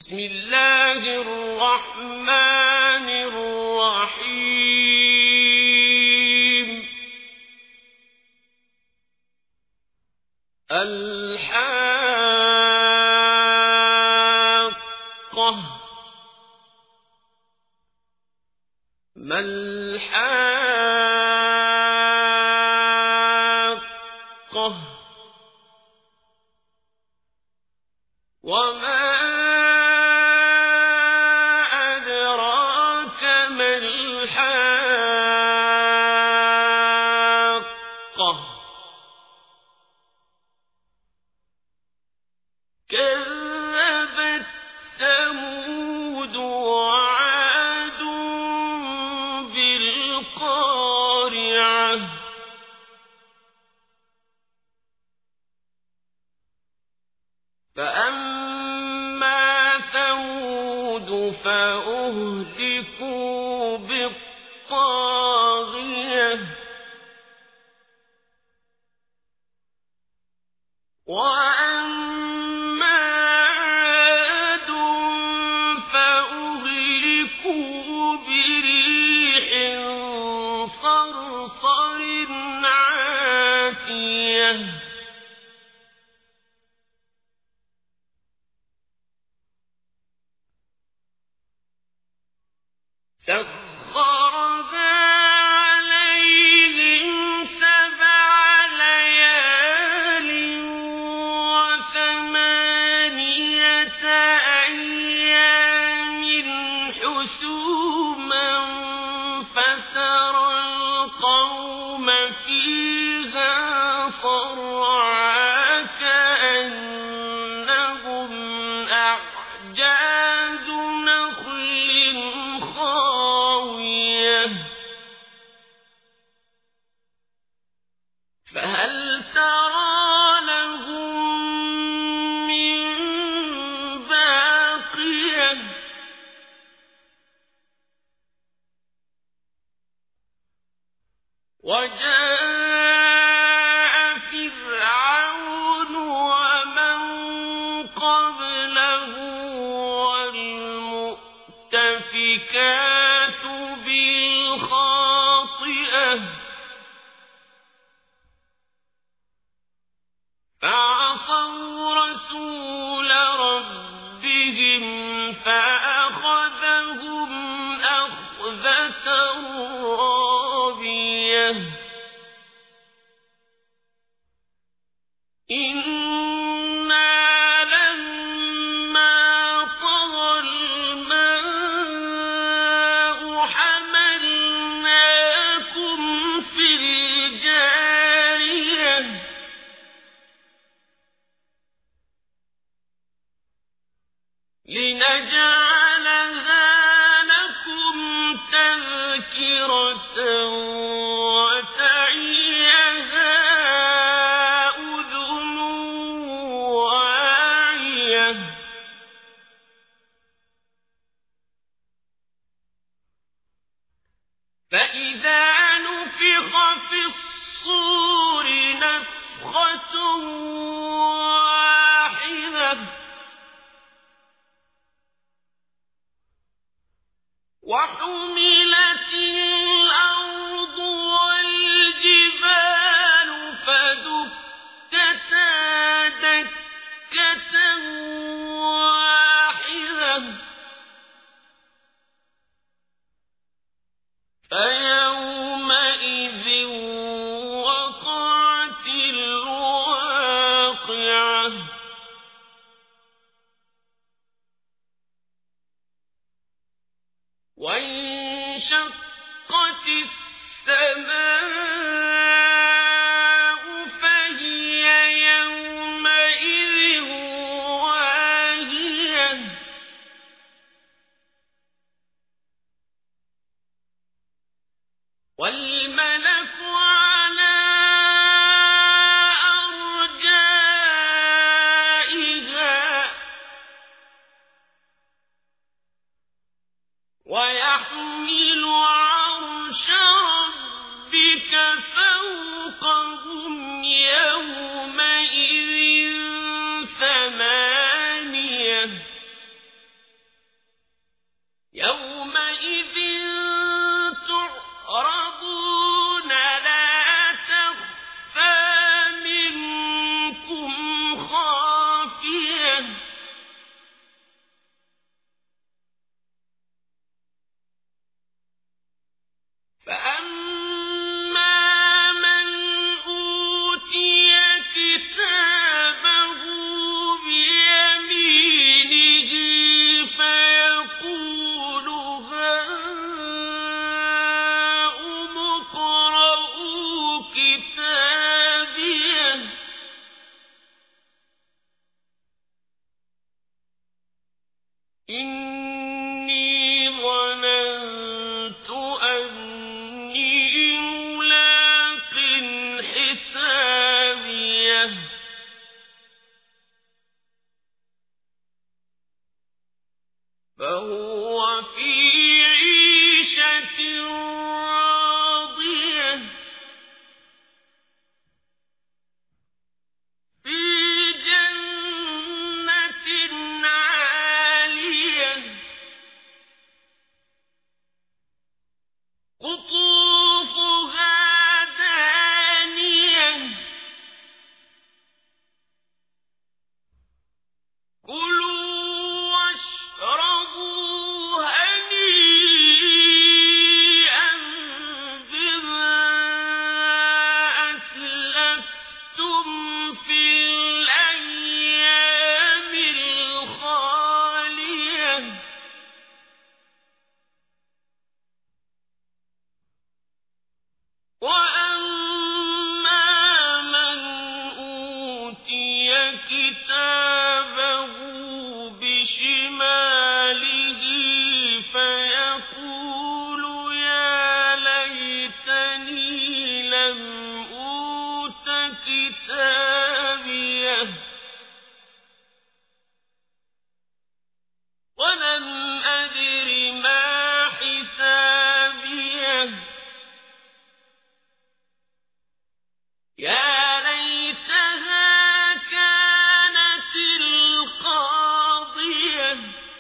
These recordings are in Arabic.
بسم الله الرحمن الرحيم الحاقة ما الحاقة وما أدراك ما الحاقة كذبت ثمود وعاد بالقارعة فأما ثمود فأهلكوا بالطاغية وأما عاد فأهلكوا بريح صرصر عاتية سخرها عليهم 7 ليال و8 أيام حسوما فترى القوم فيها صرعى كأنهم أعجاز نخل خاوية فهل ترى لهم من باقية وجاء فرعون ومن قبله والمؤتفكات بالخاطئة فعصوا رسول ربهم فأخذهم أخذة رابية إنا لما طغى الماء حملناكم في الجارية لنجعلها لكم تذكرة وتعيها أذن واعية فإذا نفخ في الصور نفخة واحدة وحملت الأرض والجبال فدكتا دكة واحدة فيومئذ وقعت الواقعة وانشقت السماء فهي يومئذ واهية والملك على أرجائها ويحمل عرش ربك فوقهم يومئذ 8 فهو في عيشة راضية في جنة عالية قطوفها دانية كلوا واشربوا هنيئا بما أسلفتم في الأيام الخالية وأما من أوتي كتابه بشماله فيقول يا ليتني لم أوت كتابيه ولم أدر ما حسابيه يا ليتها كانت القاضية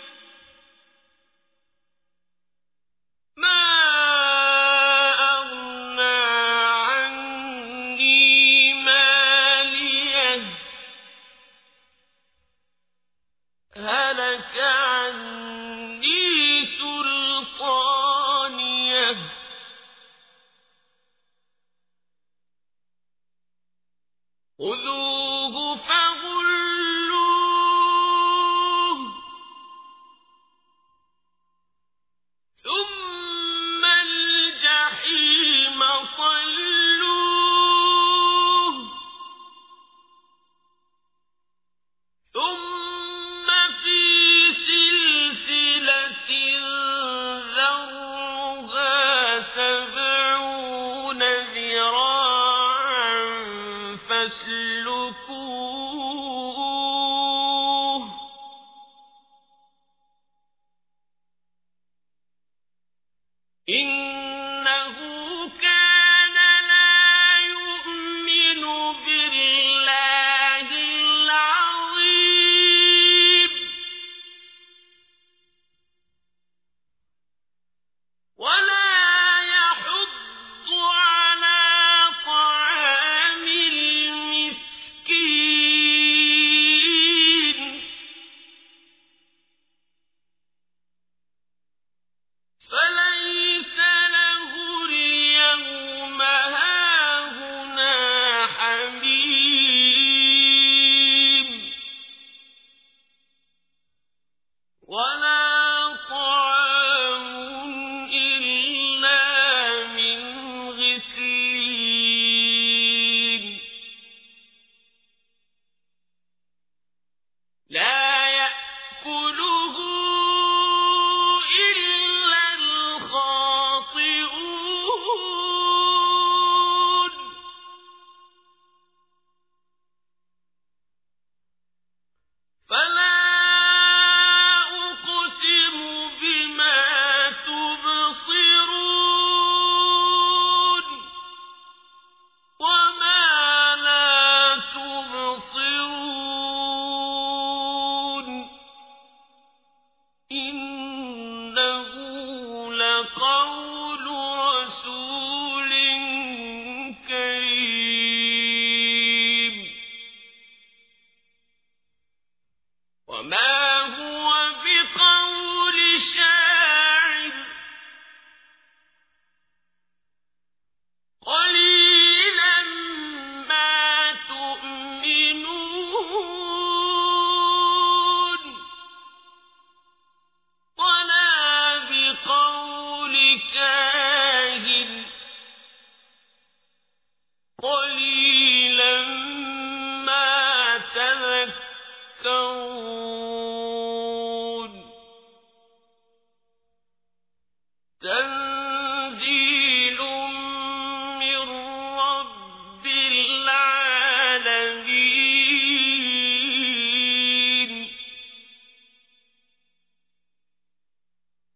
ما أغنى عني ماليه هلك عني سلطانيه خذوه فغلوه ثم الجحيم صلوه ثم في سلسلة ذرعها 70 ذراعا فاسلكوه إنه كان لا يؤمن بالله العظيم ولا يحض على طعام المسكين فليس له اليوم هاهنا حميم ولا طعام إلا من غسلين لا يأكله إلا الخاطئون فلا أقسم بما تبصرون وما لا تبصرون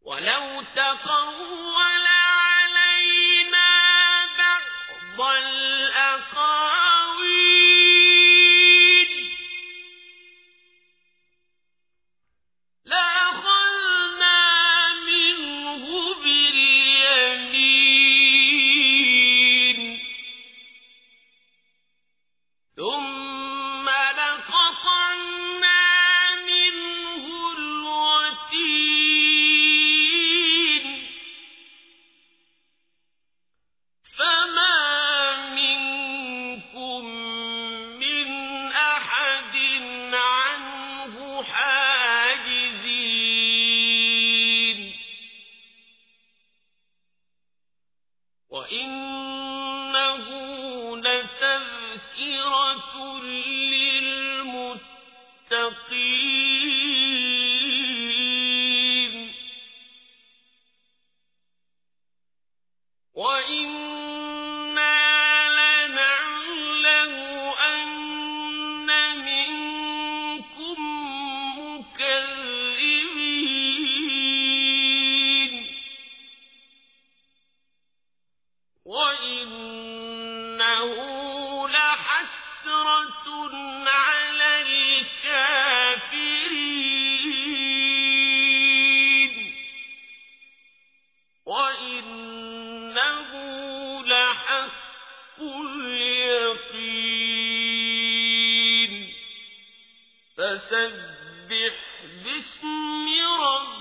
ولو تقول علينا بعض الأقاويل لأخذنا منه باليمين ثم لقطعنا منه الوتين فما منكم من أحد عنه حاجزين وإنه لتذكرة للمتقين وإنا لنعلم أن منكم مكذبين وإنه لحسرة على الكافرين وإنه لحق اليقين فسبح باسم ربك